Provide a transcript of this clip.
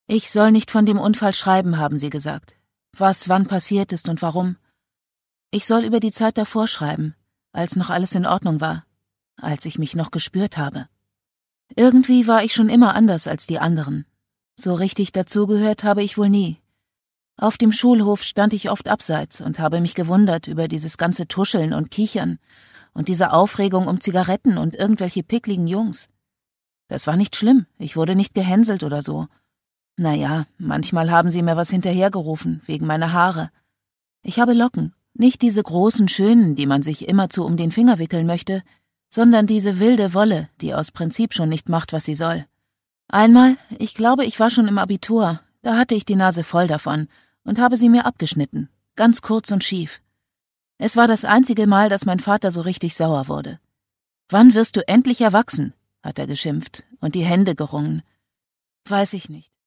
Ich soll nicht von dem Unfall schreiben, haben sie gesagt. Was wann passiert ist und warum. Ich soll über die Zeit davor schreiben, als noch alles in Ordnung war, als ich mich noch gespürt habe. Irgendwie war ich schon immer anders als die anderen. So richtig dazugehört habe ich wohl nie. Auf dem Schulhof stand ich oft abseits und habe mich gewundert über dieses ganze Tuscheln und Kichern und diese Aufregung um Zigaretten und irgendwelche pickligen Jungs. Das war nicht schlimm, ich wurde nicht gehänselt oder so. Naja, manchmal haben sie mir was hinterhergerufen, wegen meiner Haare. Ich habe Locken, nicht diese großen, schönen, die man sich immerzu um den Finger wickeln möchte, sondern diese wilde Wolle, die aus Prinzip schon nicht macht, was sie soll. Einmal, ich glaube, ich war schon im Abitur, da hatte ich die Nase voll davon und habe sie mir abgeschnitten, ganz kurz und schief. Es war das einzige Mal, dass mein Vater so richtig sauer wurde. »Wann wirst du endlich erwachsen?« hat er geschimpft und die Hände gerungen. Weiß ich nicht.